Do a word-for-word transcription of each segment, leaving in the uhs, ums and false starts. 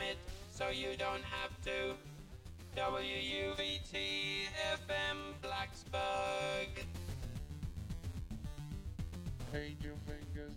transmit so you don't have to. W U V T F M Blacksburg. Paint your fingers.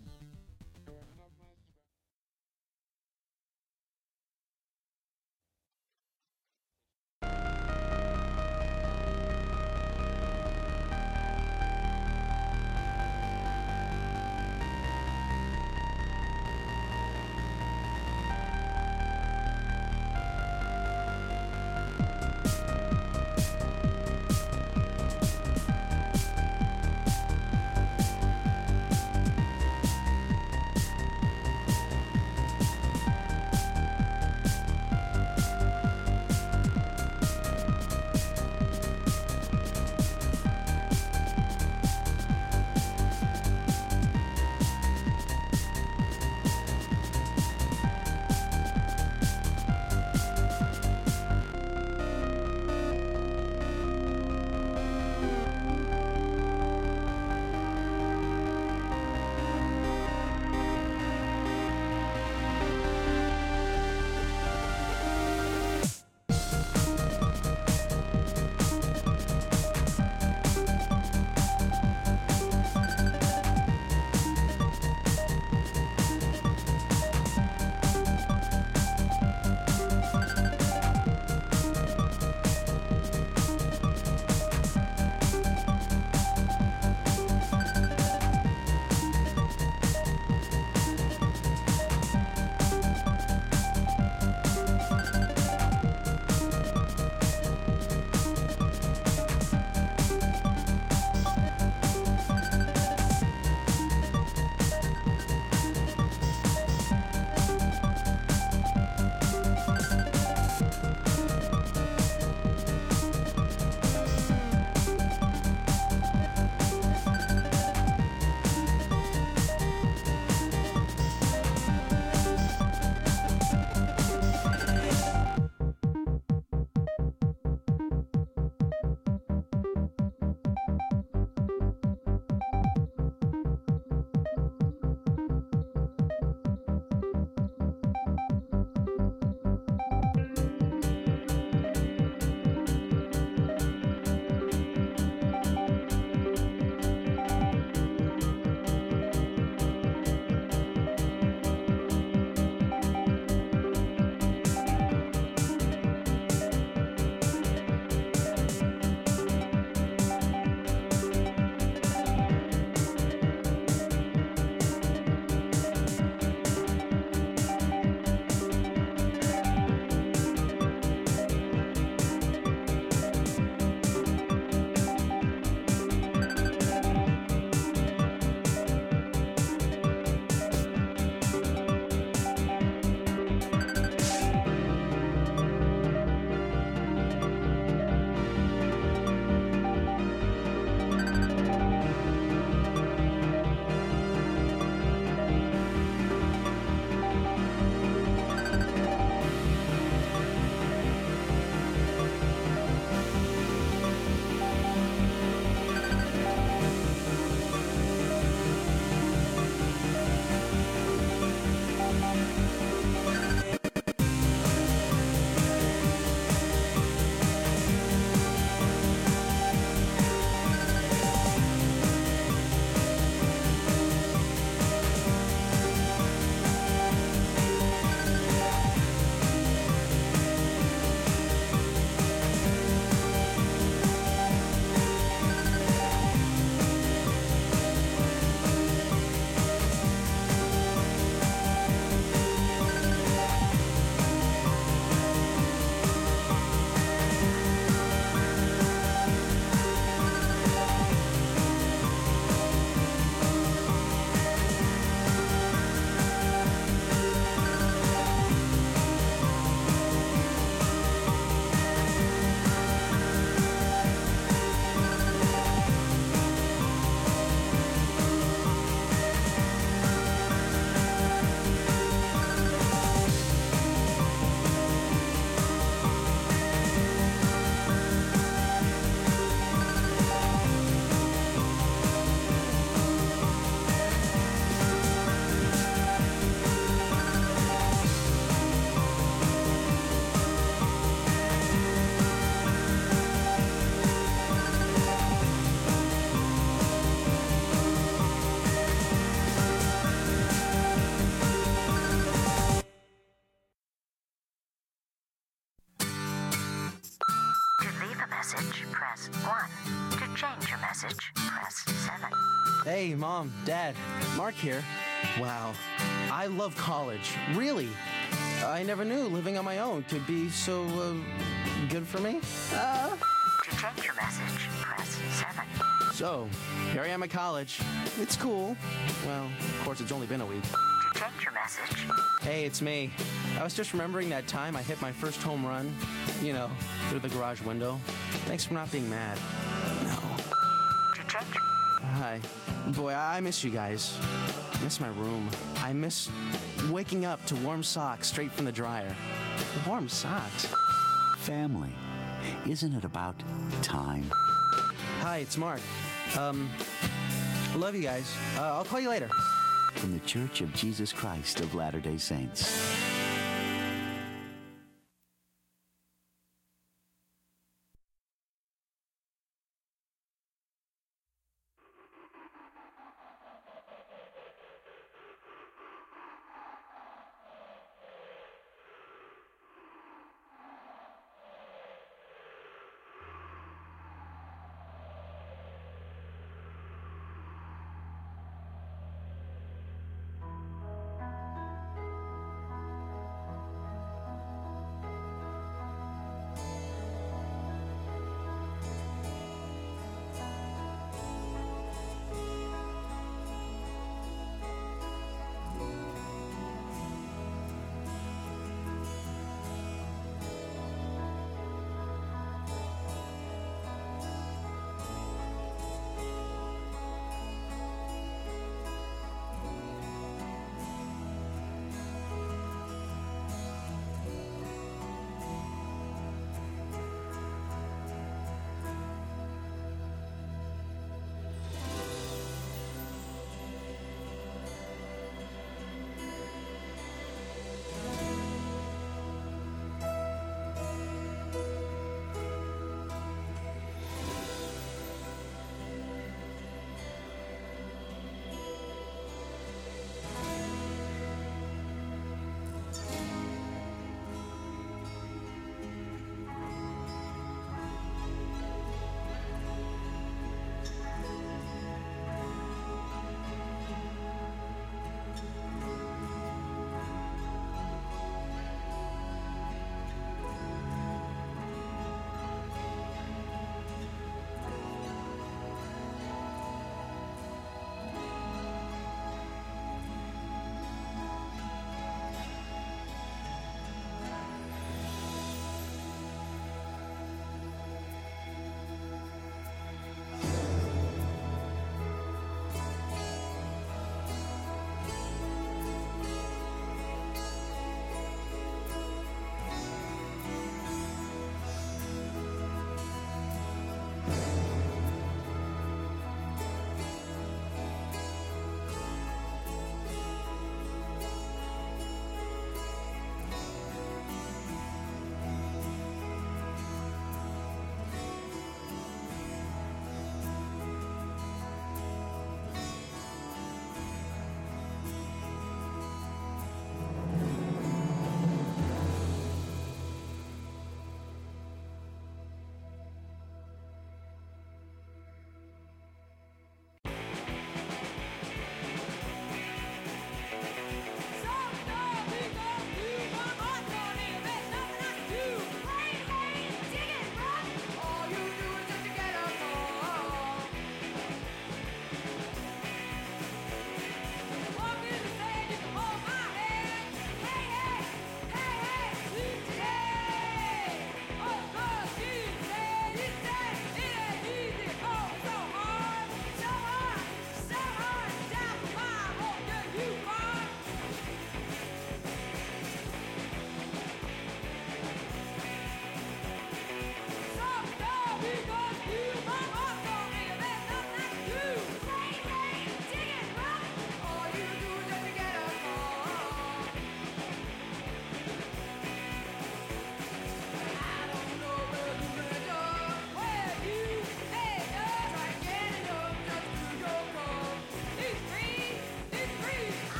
message, press one. To change your message, press seven. Hey, Mom, Dad, Mark here. Wow, I love college. Really. I never knew living on my own could be so, uh, good for me. Uh... To change your message, press seven. So, here I am at college. It's cool. Well, of course, it's only been a week. To change your message. Hey, it's me. I was just remembering that time I hit my first home run, you know, through the garage window. Thanks for not being mad. No. To change. Hi. Boy, I miss you guys. I miss my room. I miss waking up to warm socks straight from the dryer. Warm socks. Family. Isn't it about time? Hi, it's Mark. Um, love you guys. Uh, I'll call you later. From the Church of Jesus Christ of Latter-day Saints.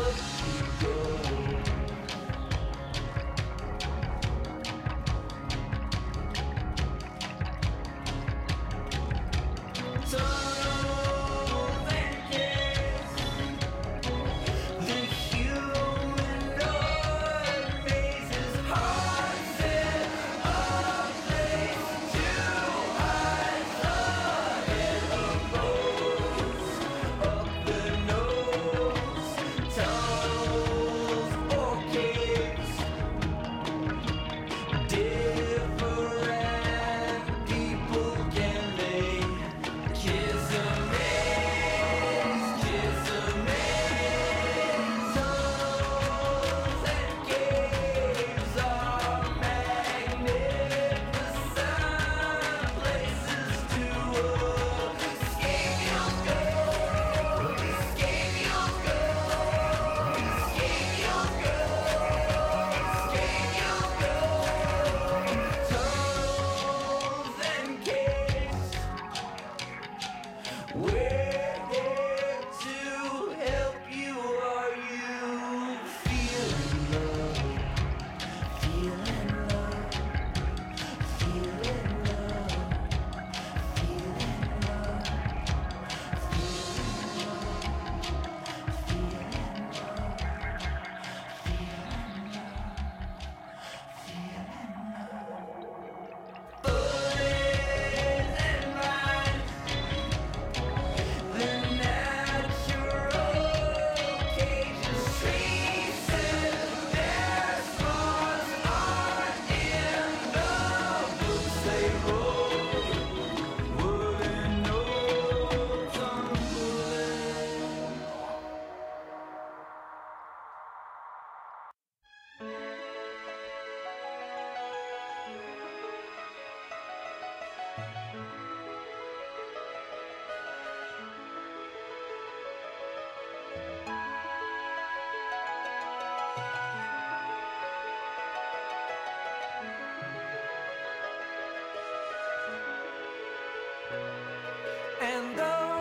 And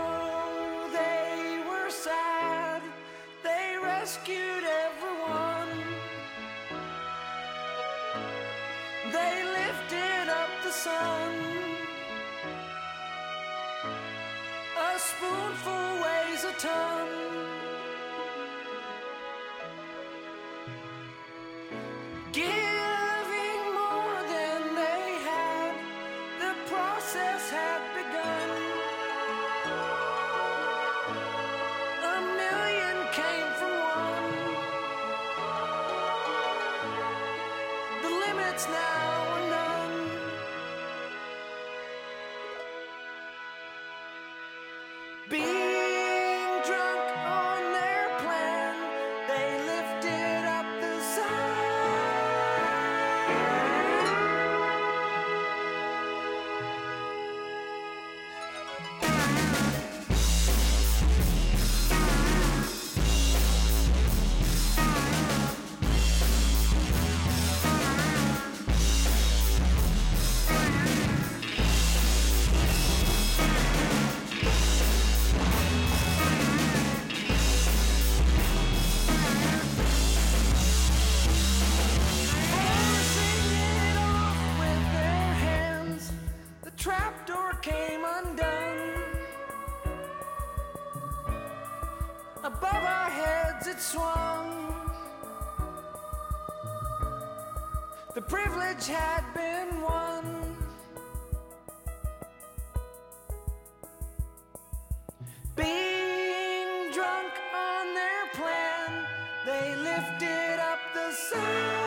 though they were sad, they rescued everyone. They lifted up the sun. A spoonful weighs a ton. Giving more than they had, the process had begun. A million came from one. The limits now are none. Being drunk on their plan, they lifted up the sun. Forcing it off with their hands, the trapdoor came undone. Above our heads it swung. The privilege had been won. Being drunk on their plan, they lifted up the sun.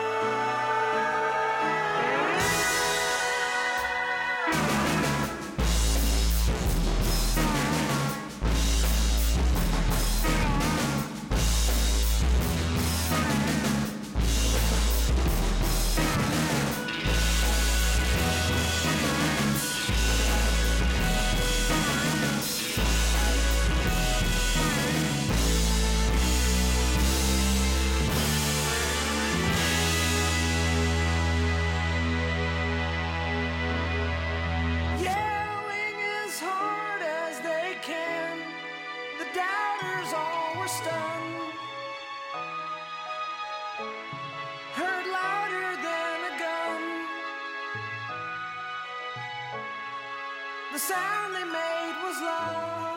Yelling as hard as they can, the doubters all were stunned. sound they made was love.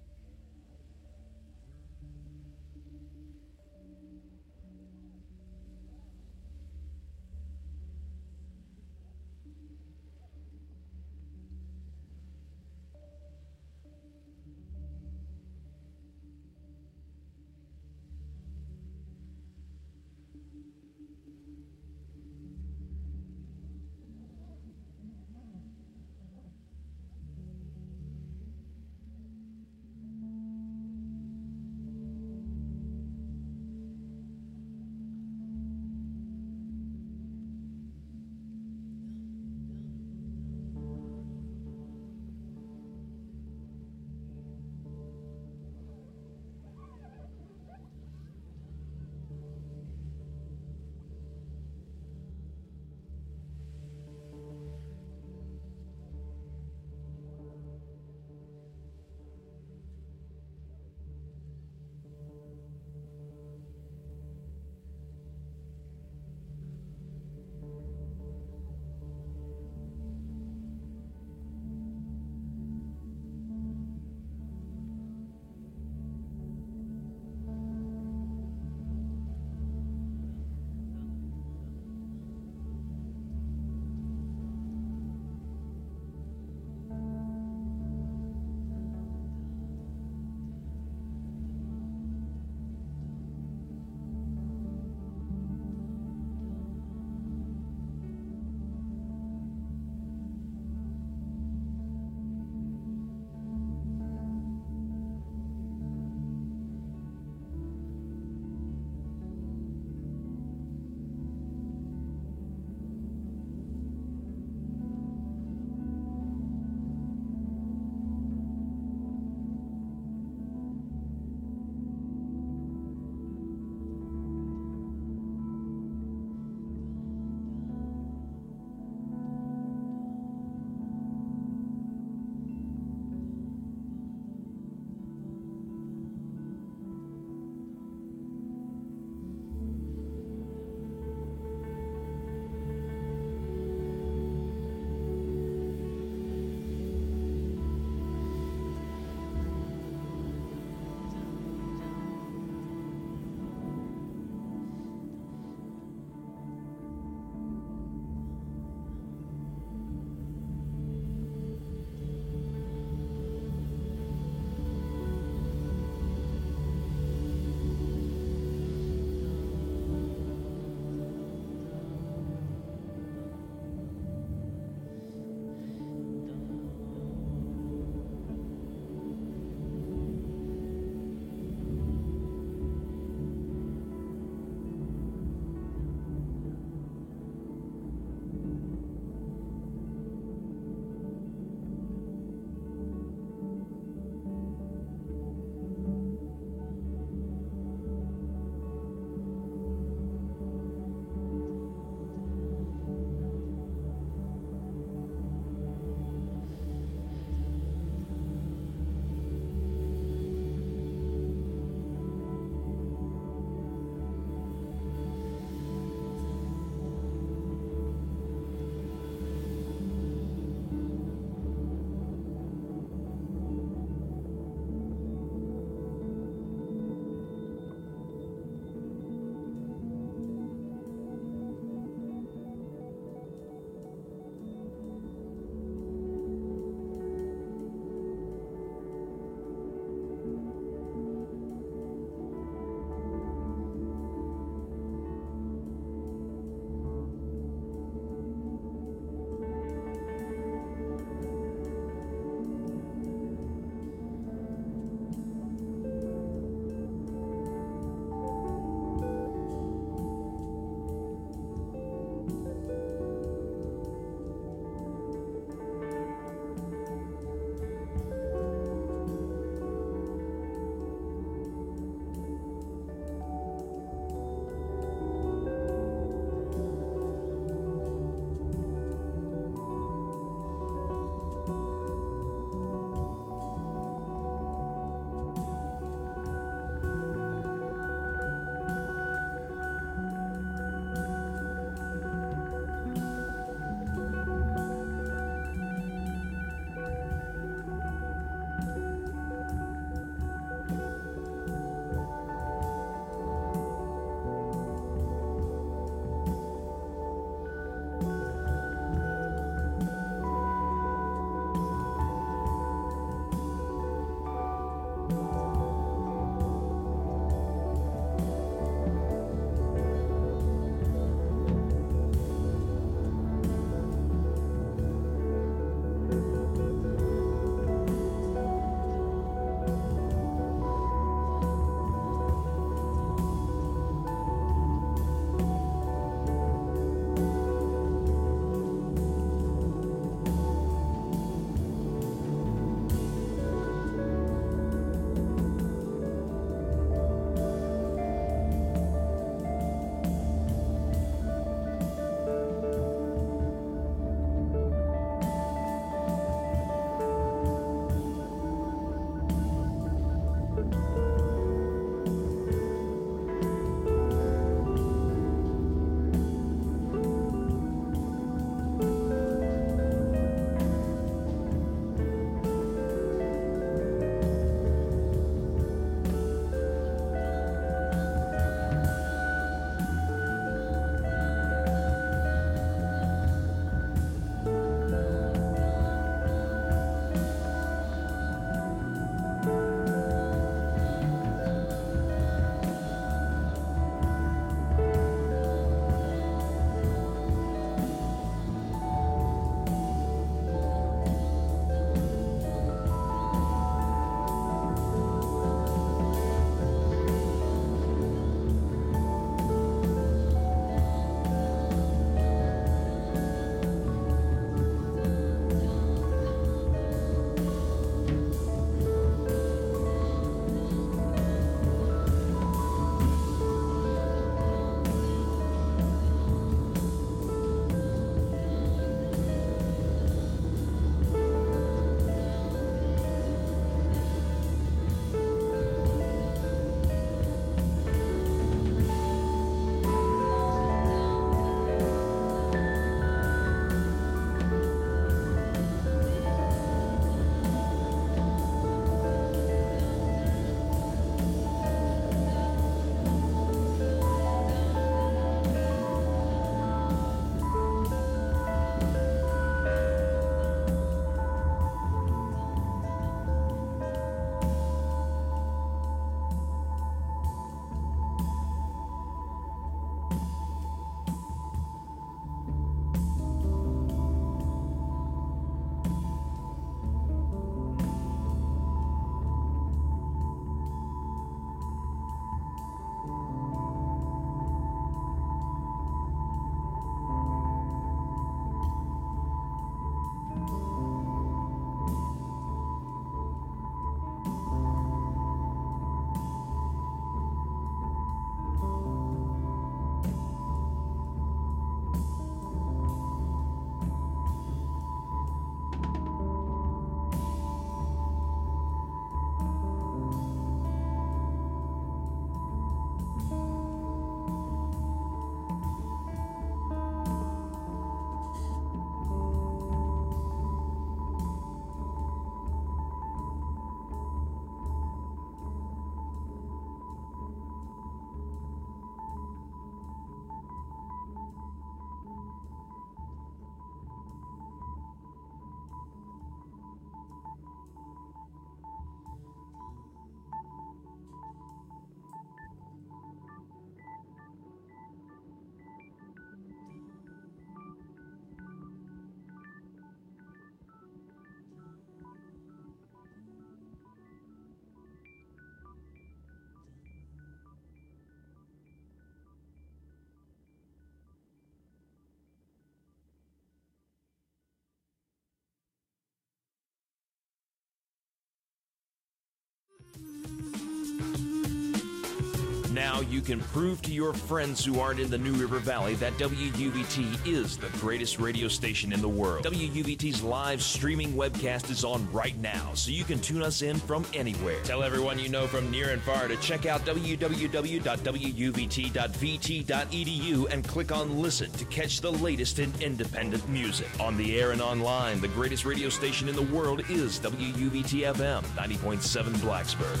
now you can prove to your friends who aren't in the New River Valley that W U V T is the greatest radio station in the world. W U V T's live streaming webcast is on right now, so you can tune us in from anywhere. Tell everyone you know from near and far to check out w w w dot w u v t dot v t dot e d u and click on Listen to catch the latest in independent music. On the air and online, the greatest radio station in the world is W U V T F M ninety point seven Blacksburg.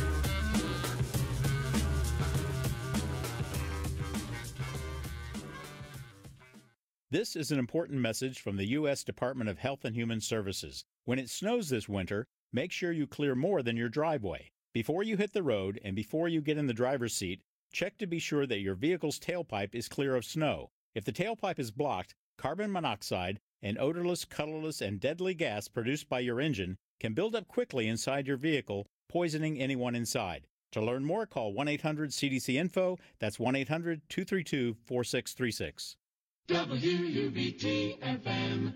This is an important message from the U S Department of Health and Human Services. When it snows this winter, make sure you clear more than your driveway. Before you hit the road and before you get in the driver's seat, check to be sure that your vehicle's tailpipe is clear of snow. If the tailpipe is blocked, carbon monoxide, an odorless, colorless, and deadly gas produced by your engine can build up quickly inside your vehicle, poisoning anyone inside. To learn more, call one eight hundred C D C info. That's one eight hundred two three two four six three six. W U V T F M.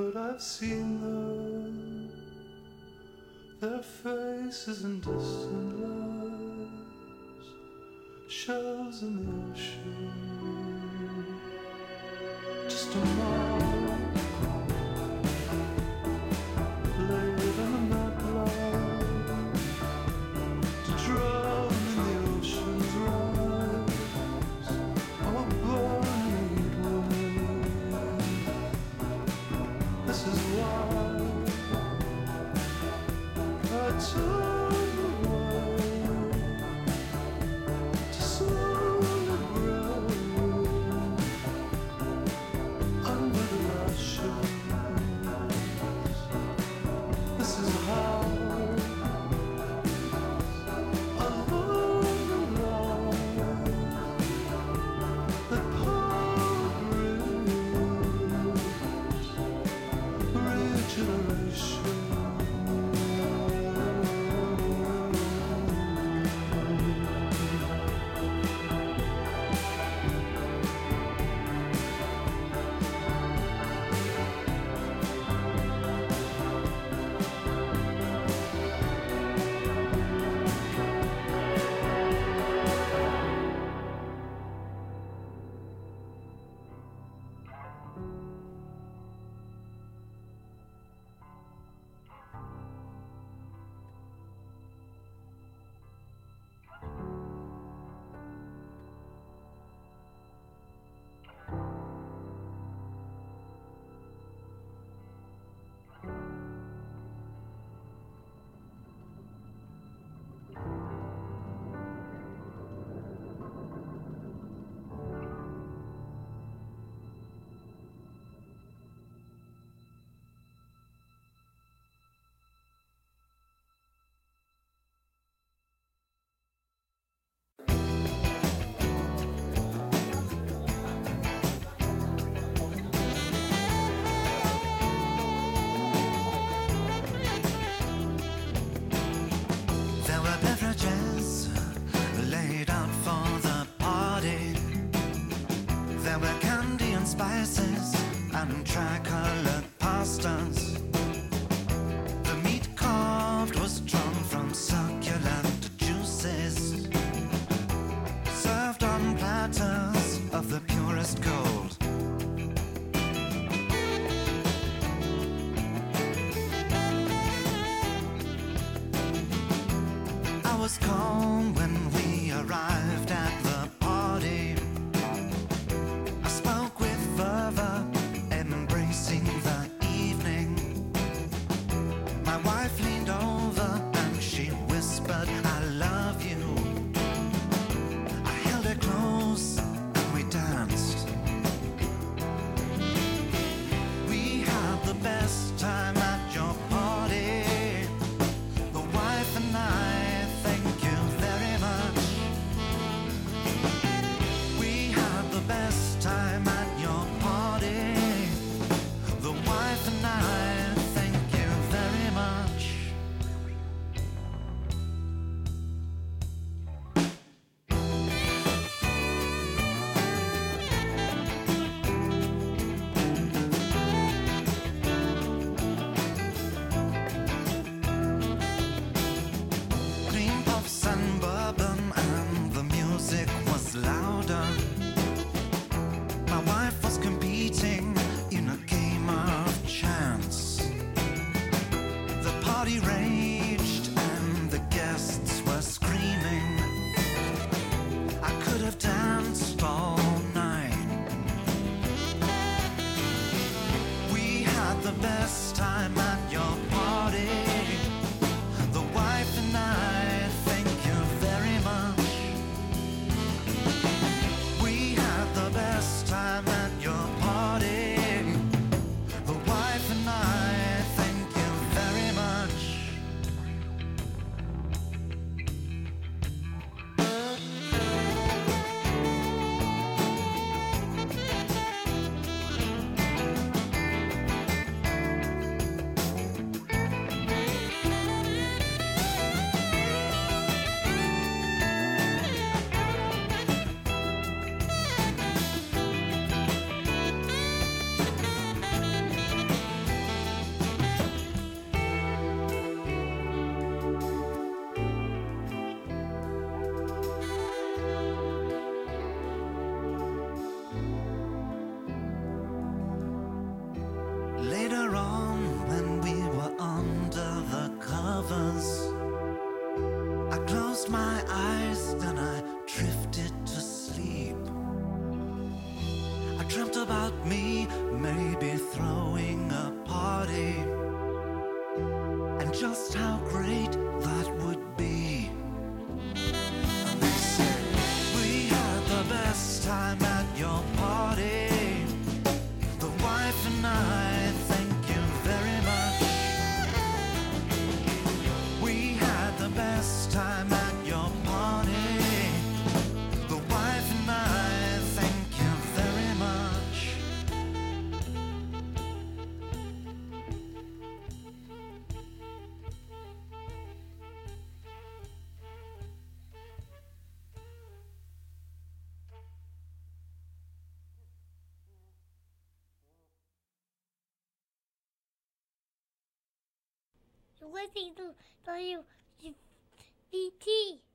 but I've seen them, their faces in distant lives, shells in the ocean, just a mark laid on the map line to drown in the ocean's rise. I'm a buried woman. This is why I turn away to slowly grow under the lashes. This is how alone and long that power brings regeneration. There were beverages laid out for the party. There were candy and spices and tricolored pastas. The meat carved was drawn from succulent juices, served on platters of the purest gold. I was calm when we arrived at the party. I spoke with fervor, embracing the evening. My wife leaned over and she whispered, I love you. I held her close and we danced. We had the best time at your party. The wife and I, thank you very much. We had the best time at your party. The wife and I, thank you very much. Cream puffs and bourbon and the music was louder. My wife was competing in a game of chance. The party raged and the guests were screaming. I could have danced all night. We had the best time at your party. The wife and I, thank you very much. We had the best time at your party. The wife and I, thank you very much. and just how great that would be. And they said, we had the best time at your party. The wife and I, thank you very much. We had the best time at your party. The wife and I, thank you very much. You're listening to W G B T.